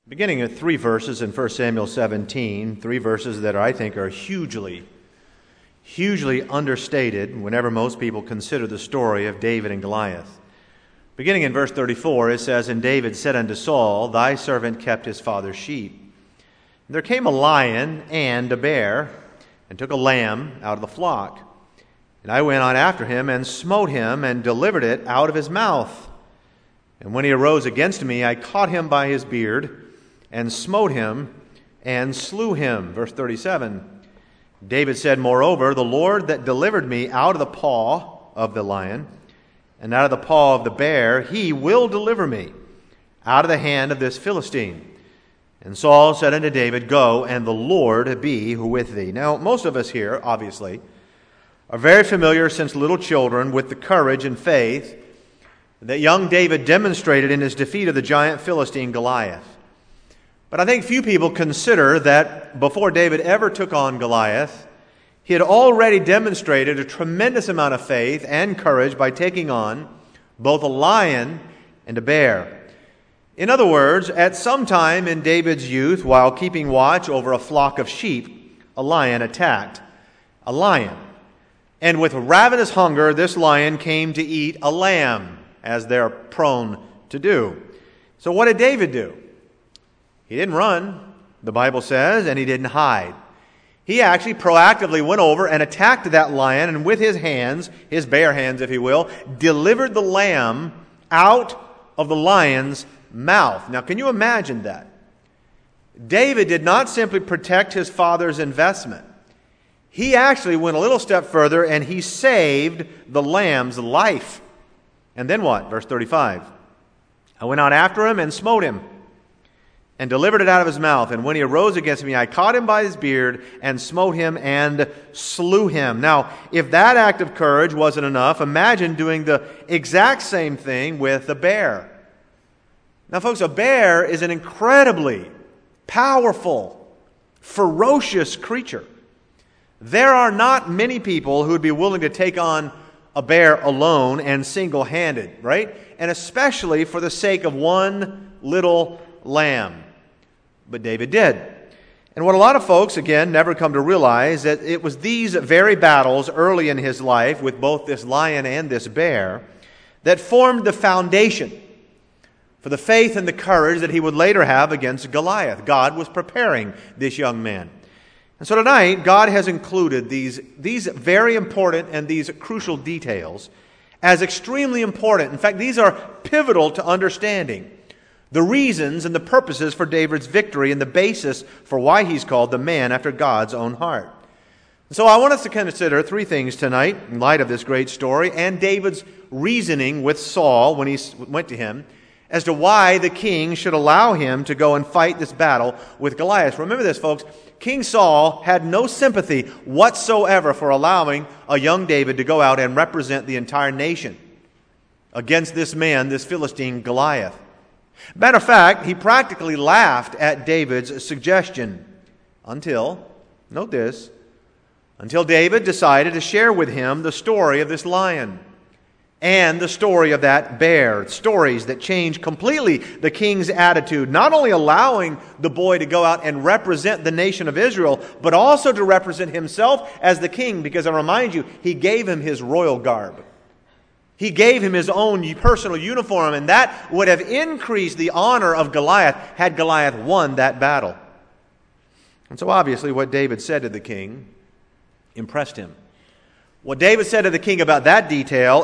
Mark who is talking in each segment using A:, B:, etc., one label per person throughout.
A: Beginning at 3 verses in 1 Samuel 17, 3 verses that I think are hugely understated whenever most people consider the story of David and Goliath. Beginning in verse 34, it says, "And David said unto Saul, Thy servant kept his father's sheep. And there came a lion and a bear, and took a lamb out of the flock. And I went on after him, and smote him, and delivered it out of his mouth. And when he arose against me, I caught him by his beard, and smote him, and slew him." Verse 37, David said, "Moreover, the Lord that delivered me out of the paw of the lion, and out of the paw of the bear, he will deliver me out of the hand of this Philistine." And Saul said unto David, "Go, and the Lord be with thee." Now, most of us here, obviously, are very familiar since little children with the courage and faith that young David demonstrated in his defeat of the giant Philistine Goliath. But I think few people consider that before David ever took on Goliath, he had already demonstrated a tremendous amount of faith and courage by taking on both a lion and a bear. In other words, at some time in David's youth, while keeping watch over a flock of sheep, a lion attacked a lion. And with ravenous hunger, this lion came to eat a lamb, as they're prone to do. So what did David do? He didn't run, the Bible says, and he didn't hide. He actually proactively went over and attacked that lion, and with his hands, his bare hands, if you will, delivered the lamb out of the lion's mouth. Now, can you imagine that? David did not simply protect his father's investment. He actually went a little step further, and he saved the lamb's life. And then what? Verse 35. "I went out after him and smote him, and delivered it out of his mouth. And when he arose against me, I caught him by his beard, and smote him, and slew him." Now, if that act of courage wasn't enough, imagine doing the exact same thing with a bear. Now, folks, a bear is an incredibly powerful, ferocious creature. There are not many people who would be willing to take on a bear alone and single-handed, right? And especially for the sake of one little lamb. But David did. And what a lot of folks, again, never come to realize, that it was these very battles early in his life with both this lion and this bear that formed the foundation for the faith and the courage that he would later have against Goliath. God was preparing this young man. And so tonight, God has included these very important and these crucial details as extremely important. In fact, these are pivotal to understanding the reasons and the purposes for David's victory and the basis for why he's called the man after God's own heart. So I want us to consider three things tonight in light of this great story and David's reasoning with Saul when he went to him as to why the king should allow him to go and fight this battle with Goliath. Remember this, folks. King Saul had no sympathy whatsoever for allowing a young David to go out and represent the entire nation against this man, this Philistine Goliath. Matter of fact, he practically laughed at David's suggestion until, note this, until David decided to share with him the story of this lion and the story of that bear, stories that changed completely the king's attitude, not only allowing the boy to go out and represent the nation of Israel, but also to represent himself as the king, because I remind you, he gave him his royal garb. He gave him his own personal uniform, and that would have increased the honor of Goliath had Goliath won that battle. And so obviously what David said to the king impressed him. What David said to the king about that detail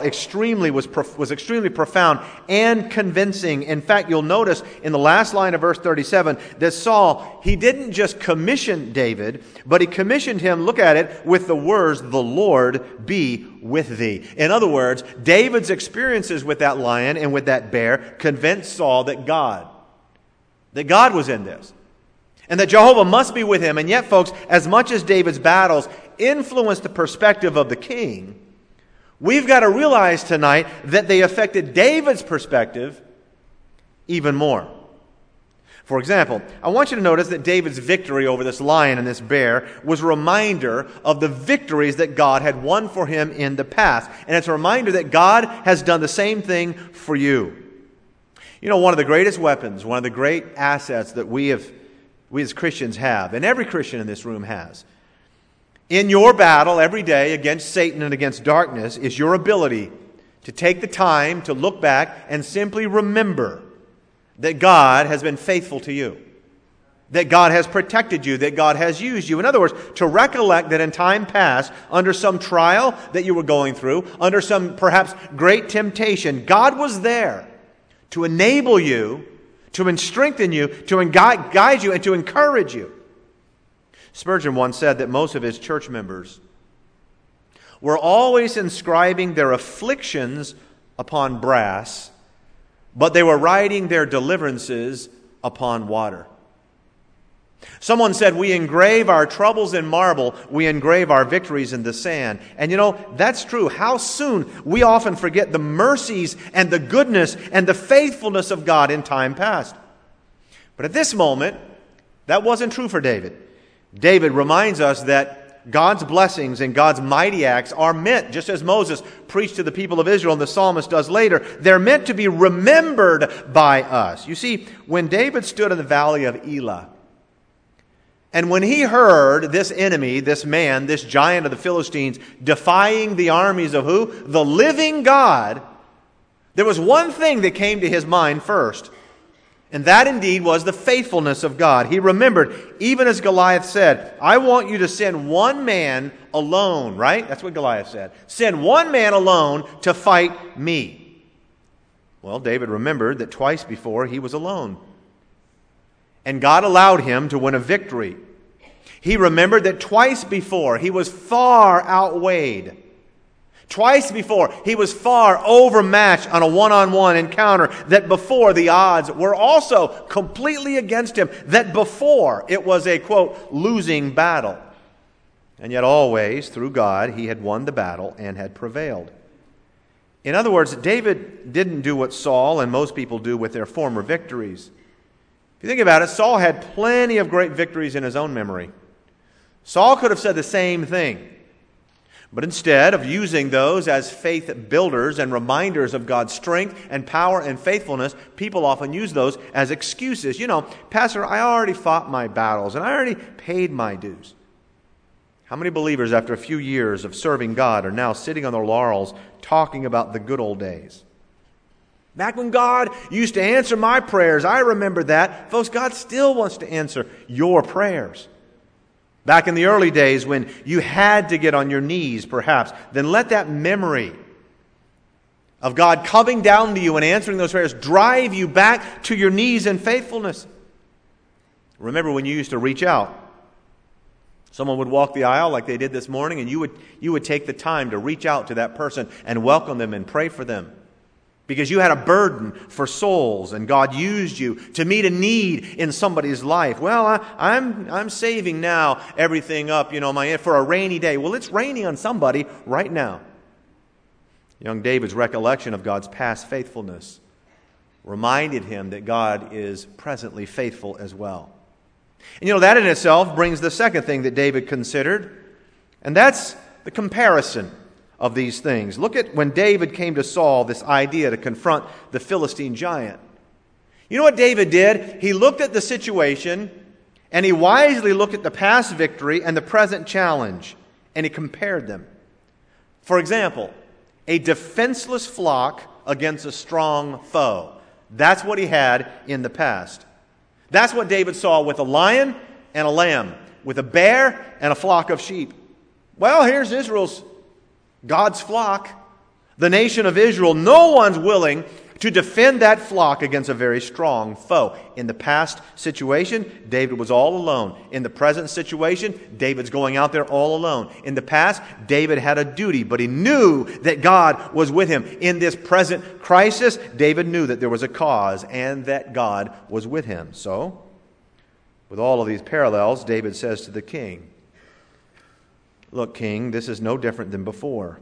A: was extremely profound and convincing. In fact, you'll notice in the last line of verse 37 that Saul, he didn't just commission David, but he commissioned him, look at it, with the words, "The Lord be with thee." In other words, David's experiences with that lion and with that bear convinced Saul that God was in this. And that Jehovah must be with him. And yet, folks, as much as David's battles influenced the perspective of the king, we've got to realize tonight that they affected David's perspective even more. For example, I want you to notice that David's victory over this lion and this bear was a reminder of the victories that God had won for him in the past. And it's a reminder that God has done the same thing for you. You know, one of the greatest weapons, one of the great assets that we as Christians have, and every Christian in this room has, in your battle every day against Satan and against darkness, is your ability to take the time to look back and simply remember that God has been faithful to you, that God has protected you, that God has used you. In other words, to recollect that in time past, under some trial that you were going through, under some perhaps great temptation, God was there to enable you, to strengthen you, to guide you, and to encourage you. Spurgeon once said that most of his church members were always inscribing their afflictions upon brass, but they were writing their deliverances upon water. Someone said, we engrave our troubles in marble, we engrave our victories in the sand. And you know, that's true. How soon we often forget the mercies and the goodness and the faithfulness of God in time past. But at this moment, that wasn't true for David. David reminds us that God's blessings and God's mighty acts are meant, just as Moses preached to the people of Israel and the psalmist does later, they're meant to be remembered by us. You see, when David stood in the valley of Elah, and when he heard this enemy, this man, this giant of the Philistines, defying the armies of who? The living God, there was one thing that came to his mind first. And that indeed was the faithfulness of God. He remembered, even as Goliath said, I want you to send one man alone, right? That's what Goliath said. Send one man alone to fight me. Well, David remembered that twice before he was alone. And God allowed him to win a victory. He remembered that twice before he was far outweighed. Twice before, he was far overmatched on a one-on-one encounter. That before, the odds were also completely against him. That before, it was a, quote, losing battle. And yet always, through God, he had won the battle and had prevailed. In other words, David didn't do what Saul and most people do with their former victories. If you think about it, Saul had plenty of great victories in his own memory. Saul could have said the same thing. But instead of using those as faith builders and reminders of God's strength and power and faithfulness, people often use those as excuses. You know, Pastor, I already fought my battles and I already paid my dues. How many believers after a few years of serving God are now sitting on their laurels talking about the good old days? Back when God used to answer my prayers, I remember that. Folks, God still wants to answer your prayers. Back in the early days when you had to get on your knees, perhaps, then let that memory of God coming down to you and answering those prayers drive you back to your knees in faithfulness. Remember when you used to reach out. Someone would walk the aisle like they did this morning, and you would take the time to reach out to that person and welcome them and pray for them. Because you had a burden for souls, and God used you to meet a need in somebody's life. Well, I'm saving now everything up, for a rainy day. Well, it's raining on somebody right now. Young David's recollection of God's past faithfulness reminded him that God is presently faithful as well. And that in itself brings the second thing that David considered, and that's the comparison of these things. Look at when David came to Saul, this idea to confront the Philistine giant. You know what David did? He looked at the situation, and he wisely looked at the past victory and the present challenge, and he compared them. For example, a defenseless flock against a strong foe. That's what he had in the past. That's what David saw with a lion and a lamb, with a bear and a flock of sheep. Well, here's God's flock, the nation of Israel. No one's willing to defend that flock against a very strong foe. In the past situation, David was all alone. In the present situation, David's going out there all alone. In the past, David had a duty, but he knew that God was with him. In this present crisis, David knew that there was a cause and that God was with him. So, with all of these parallels, David says to the king, look, king, this is no different than before.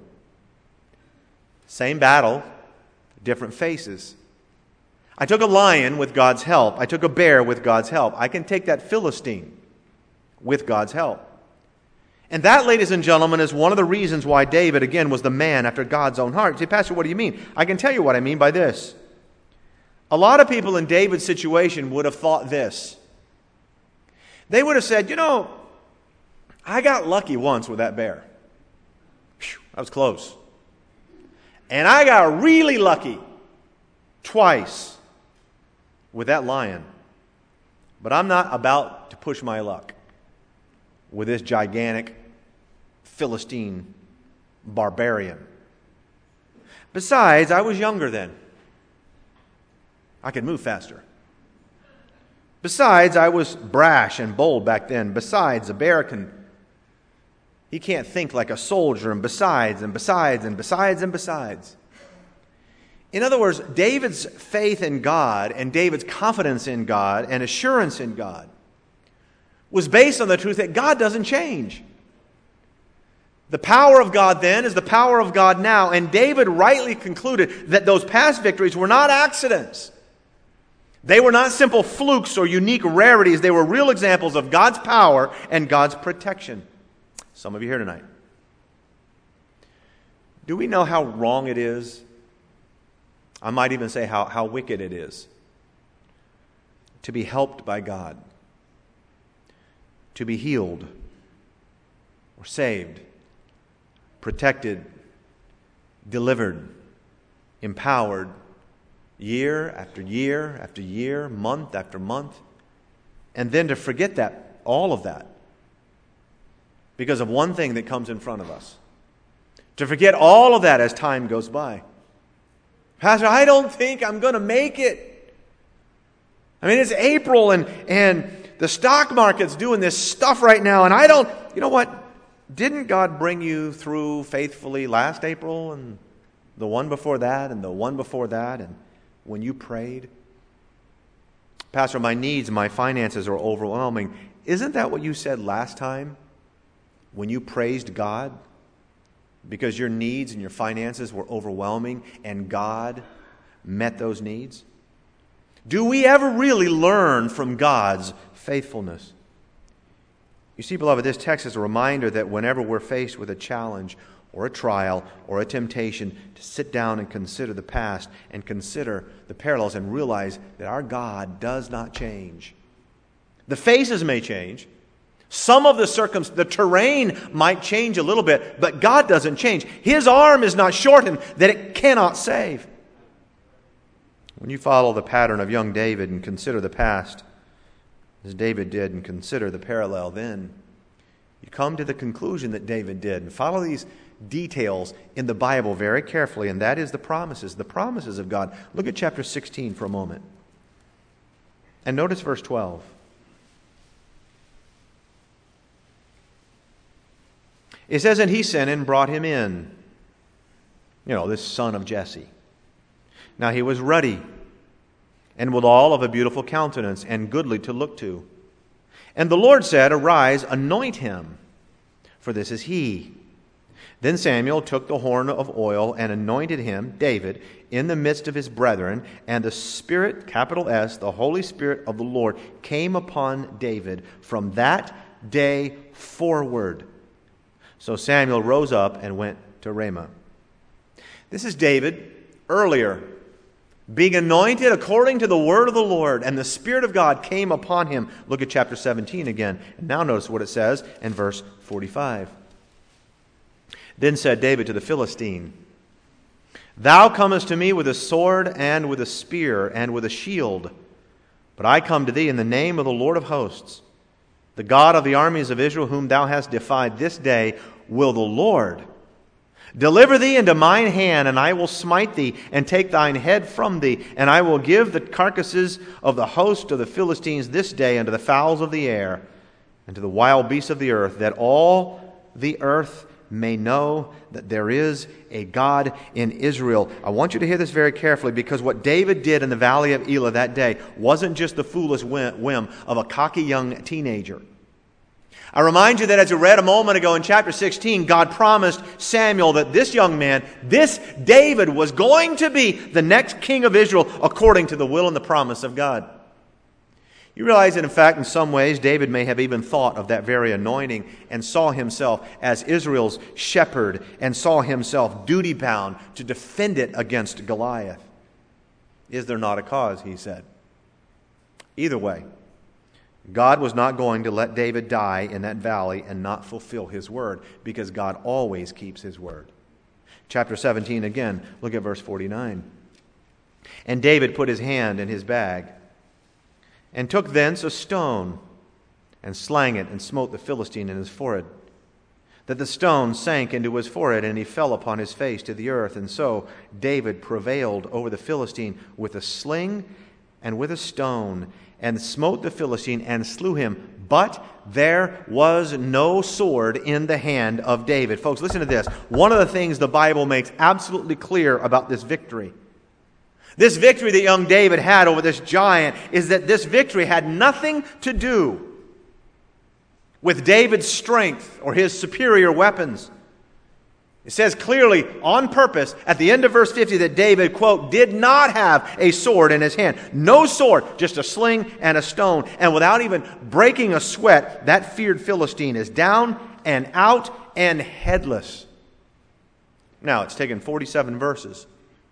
A: Same battle, different faces. I took a lion with God's help. I took a bear with God's help. I can take that Philistine with God's help. And that, ladies and gentlemen, is one of the reasons why David, again, was the man after God's own heart. You say, Pastor, what do you mean? I can tell you what I mean by this. A lot of people in David's situation would have thought this. They would have said, I got lucky once with that bear. Phew, that was close. And I got really lucky twice with that lion. But I'm not about to push my luck with this gigantic Philistine barbarian. Besides, I was younger then. I could move faster. Besides, I was brash and bold back then. Besides, a bear he can't think like a soldier, and besides. In other words, David's faith in God and David's confidence in God and assurance in God was based on the truth that God doesn't change. The power of God then is the power of God now, and David rightly concluded that those past victories were not accidents. They were not simple flukes or unique rarities. They were real examples of God's power and God's protection. Some of you here tonight. Do we know how wrong it is? I might even say how wicked it is to be helped by God, to be healed or saved, protected, delivered, empowered, year after year after year, month after month, and then to forget all of that, because of one thing that comes in front of us. To forget all of that as time goes by. Pastor, I don't think I'm going to make it. I mean, it's April and the stock market's doing this stuff right now, and I don't, you know what? Didn't God bring you through faithfully last April and the one before that and the one before that, and when you prayed? Pastor, my needs, my finances are overwhelming. Isn't that what you said last time when you praised God? Because your needs and your finances were overwhelming and God met those needs? Do we ever really learn from God's faithfulness? You see, beloved, this text is a reminder that whenever we're faced with a challenge or a trial or a temptation, to sit down and consider the past and consider the parallels and realize that our God does not change. The faces may change. Some of the terrain might change a little bit, but God doesn't change. His arm is not shortened that it cannot save. When you follow the pattern of young David and consider the past, as David did, and consider the parallel, then you come to the conclusion that David did. And follow these details in the Bible very carefully, and that is the promises of God. Look at chapter 16 for a moment. And notice verse 12. It says, and he sent and brought him in. This son of Jesse. Now he was ruddy, and withal of a beautiful countenance, and goodly to look to. And the Lord said, arise, anoint him, for this is he. Then Samuel took the horn of oil and anointed him, David, in the midst of his brethren, and the Spirit, capital S, the Holy Spirit of the Lord, came upon David from that day forward. So Samuel rose up and went to Ramah. This is David earlier, being anointed according to the word of the Lord, and the Spirit of God came upon him. Look at chapter 17 again. And now notice what it says in verse 45. Then said David to the Philistine, thou comest to me with a sword and with a spear and with a shield, but I come to thee in the name of the Lord of hosts, the God of the armies of Israel, whom thou hast defied this day. Will the Lord deliver thee into mine hand, and I will smite thee, and take thine head from thee, and I will give the carcasses of the host of the Philistines this day unto the fowls of the air, and to the wild beasts of the earth, that all the earth may know that there is a God in Israel. I want you to hear this very carefully, because what David did in the valley of Elah that day wasn't just the foolish whim of a cocky young teenager. I remind you that as we read a moment ago in chapter 16, God promised Samuel that this young man, this David, was going to be the next king of Israel according to the will and the promise of God. You realize that, in fact, in some ways, David may have even thought of that very anointing and saw himself as Israel's shepherd and saw himself duty-bound to defend it against Goliath. Is there not a cause, he said. Either way, God was not going to let David die in that valley and not fulfill his word, because God always keeps his word. Chapter 17 again, look at verse 49. And David put his hand in his bag, and took thence a stone, and slang it, and smote the Philistine in his forehead, that the stone sank into his forehead, and he fell upon his face to the earth. And so David prevailed over the Philistine with a sling and with a stone, and smote the Philistine and slew him. But there was no sword in the hand of David. Folks, listen to this. One of the things the Bible makes absolutely clear about this victory, this victory that young David had over this giant, is that this victory had nothing to do with David's strength or his superior weapons. It says clearly, on purpose, at the end of verse 50, that David, quote, did not have a sword in his hand. No sword, just a sling and a stone. And without even breaking a sweat, that feared Philistine is down and out and headless. Now, it's taken 47 verses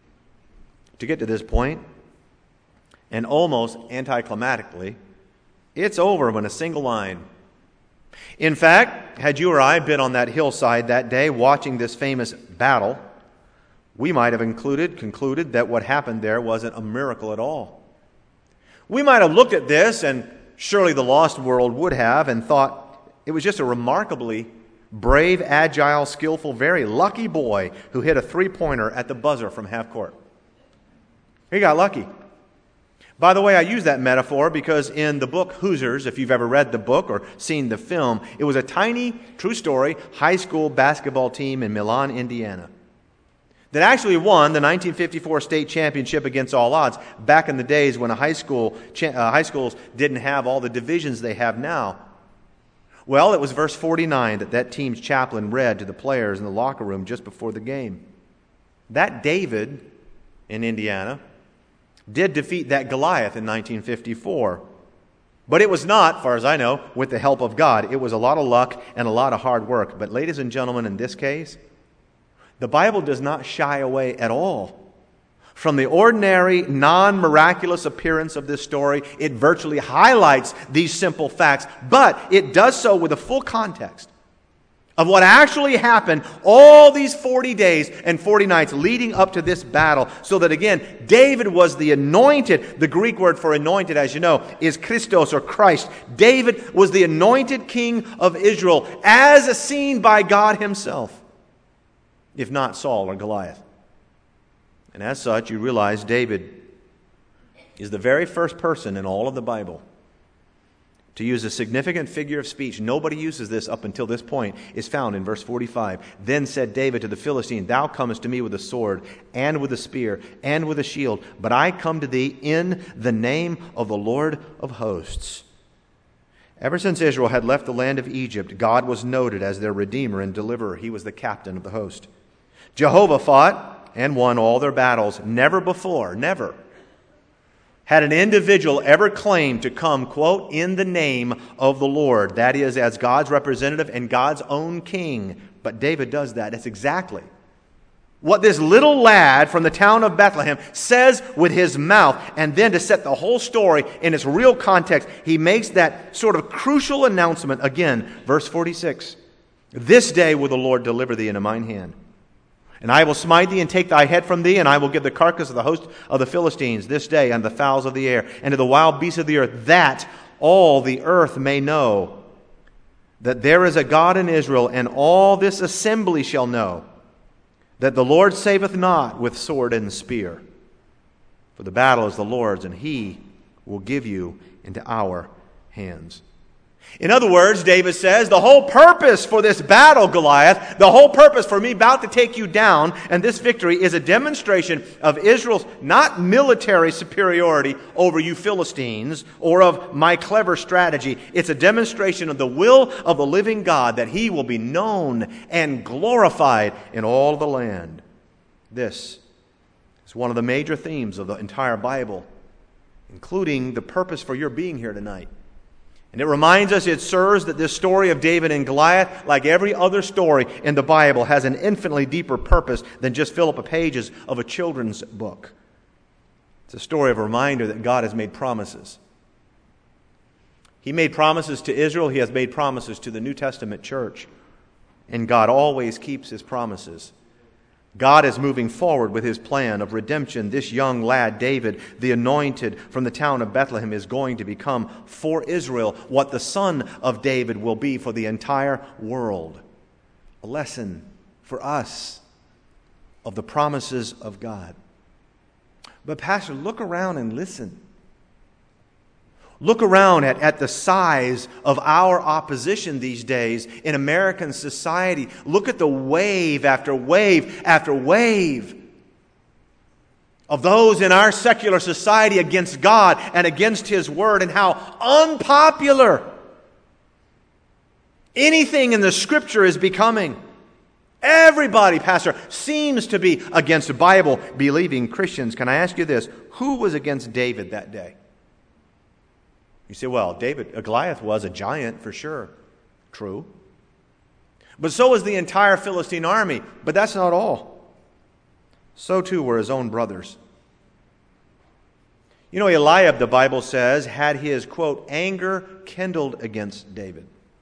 A: to get to this point, and almost anticlimactically, it's over in a single line. In fact, had you or I been on that hillside that day watching this famous battle, we might have concluded that what happened there wasn't a miracle at all. We might have looked at this, and surely the lost world would have, and thought it was just a remarkably brave, agile, skillful, very lucky boy who hit a three-pointer at the buzzer from half court. He got lucky. By the way, I use that metaphor because in the book Hoosiers, if you've ever read the book or seen the film, it was a tiny, true story, high school basketball team in Milan, Indiana, that actually won the 1954 state championship against all odds, back in the days when high schools didn't have all the divisions they have now. Well, it was verse 49 that team's chaplain read to the players in the locker room just before the game. That David in Indiana did defeat that Goliath in 1954. But it was not, far as I know, with the help of God. It was a lot of luck and a lot of hard work. But ladies and gentlemen, in this case, the Bible does not shy away at all from the ordinary, non-miraculous appearance of this story. It virtually highlights these simple facts, but it does so with a full context of what actually happened all these 40 days and 40 nights leading up to this battle. So that again, David was the anointed. The Greek word for anointed, as you know, is Christos or Christ. David was the anointed king of Israel as seen by God himself, if not Saul or Goliath. And as such, you realize David is the very first person in all of the Bible to use a significant figure of speech. Nobody uses this up until this point. Is found in verse 45. Then said David to the Philistine, Thou comest to me with a sword, and with a spear, and with a shield, but I come to thee in the name of the Lord of hosts. Ever since Israel had left the land of Egypt, God was noted as their Redeemer and Deliverer. He was the captain of the host. Jehovah fought and won all their battles. Never before, never, had an individual ever claimed to come, quote, in the name of the Lord. That is, as God's representative and God's own king. But David does that. That's exactly what this little lad from the town of Bethlehem says with his mouth. And then to set the whole story in its real context, he makes that sort of crucial announcement again. Verse 46. This day will the Lord deliver thee into mine hand. And I will smite thee and take thy head from thee, and I will give the carcass of the host of the Philistines this day unto the fowls of the air and to the wild beasts of the earth, that all the earth may know that there is a God in Israel, and all this assembly shall know that the Lord saveth not with sword and spear. For the battle is the Lord's, and he will give you into our hands. In other words, David says, the whole purpose for this battle, Goliath, the whole purpose for me about to take you down, and this victory is a demonstration of Israel's not military superiority over you Philistines or of my clever strategy. It's a demonstration of the will of the living God, that he will be known and glorified in all the land. This is one of the major themes of the entire Bible, including the purpose for your being here tonight. And it reminds us, it serves, that this story of David and Goliath, like every other story in the Bible, has an infinitely deeper purpose than just fill up the pages of a children's book. It's a story of a reminder that God has made promises. He made promises to Israel. He has made promises to the New Testament church. And God always keeps His promises. God is moving forward with His plan of redemption. This young lad, David, the anointed from the town of Bethlehem, is going to become for Israel what the son of David will be for the entire world. A lesson for us of the promises of God. But Pastor, look around and listen. Look around at the size of our opposition these days in American society. Look at the wave after wave after wave of those in our secular society against God and against His Word, and how unpopular anything in the Scripture is becoming. Everybody, Pastor, seems to be against Bible-believing Christians. Can I ask you this? Who was against David that day? You say, well, Goliath was a giant for sure. True. But so was the entire Philistine army. But that's not all. So too were his own brothers. You know, Eliab, the Bible says, had his, quote, anger kindled against David.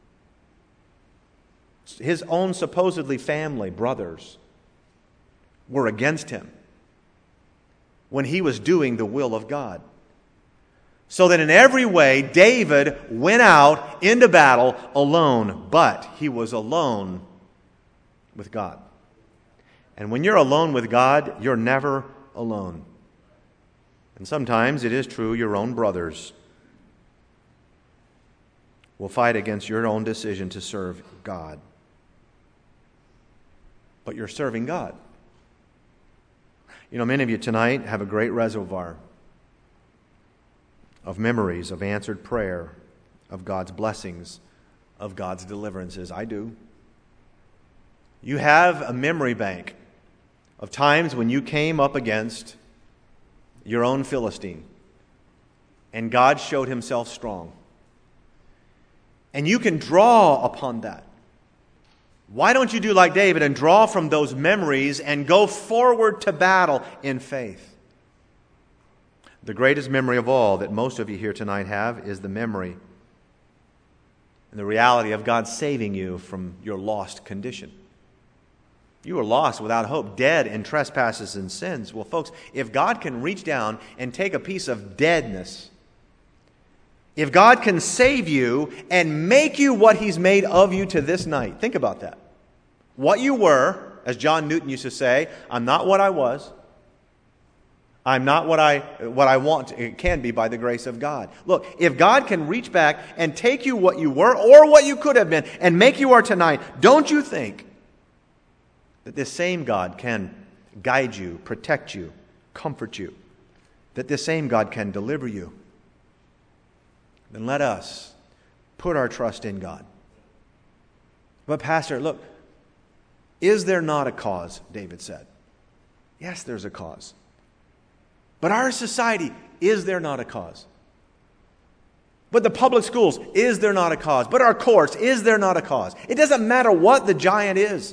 A: His own supposedly family, brothers, were against him when he was doing the will of God. So that in every way, David went out into battle alone, but he was alone with God. And when you're alone with God, you're never alone. And sometimes, it is true, your own brothers will fight against your own decision to serve God. But you're serving God. You know, many of you tonight have a great reservoir of memories of answered prayer, of God's blessings, of God's deliverances. I do. You have a memory bank of times when you came up against your own Philistine, and God showed Himself strong. And you can draw upon that. Why don't you do like David and draw from those memories and go forward to battle in faith? The greatest memory of all that most of you here tonight have is the memory and the reality of God saving you from your lost condition. You were lost without hope, dead in trespasses and sins. Well, folks, if God can reach down and take a piece of deadness, if God can save you and make you what He's made of you to this night, think about that. What you were, as John Newton used to say, I'm not what I was. I'm not what I want it can be by the grace of God. Look, if God can reach back and take you what you were or what you could have been and make you are tonight, don't you think that this same God can guide you, protect you, comfort you, that this same God can deliver you? Then let us put our trust in God. But Pastor, look, is there not a cause, David said. Yes, there's a cause. But our society, is there not a cause? But the public schools, is there not a cause? But our courts, is there not a cause? It doesn't matter what the giant is.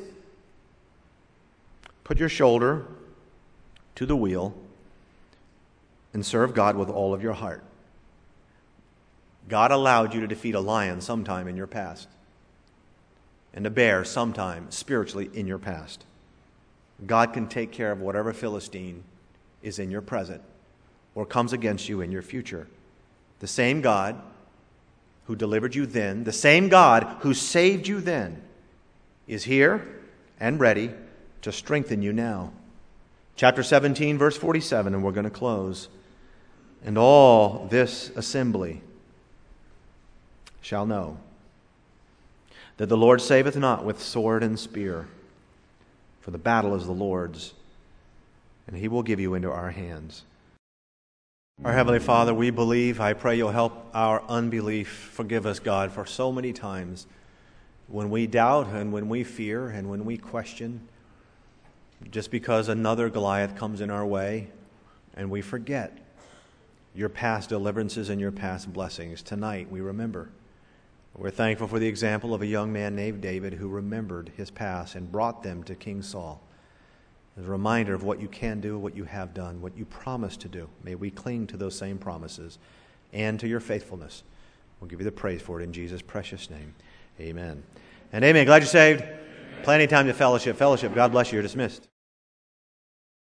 A: Put your shoulder to the wheel and serve God with all of your heart. God allowed you to defeat a lion sometime in your past, and a bear sometime spiritually in your past. God can take care of whatever Philistine is in your present or comes against you in your future. The same God who delivered you then, the same God who saved you then, is here and ready to strengthen you now. Chapter 17, verse 47, and we're going to close. And all this assembly shall know that the Lord saveth not with sword and spear, for the battle is the Lord's, and He will give you into our hands. Our Heavenly Father, we believe. I pray You'll help our unbelief. Forgive us, God, for so many times when we doubt and when we fear and when we question, just because another Goliath comes in our way, and we forget Your past deliverances and Your past blessings. Tonight we remember. We're thankful for the example of a young man named David who remembered his past and brought them to King Saul. as a reminder of what you can do, what you have done, what you promised to do. May we cling to those same promises and to your faithfulness. We'll give you the praise for it in Jesus' precious name. Amen. And amen. Glad you're saved. Amen. Plenty of time to fellowship. God bless you. You're dismissed.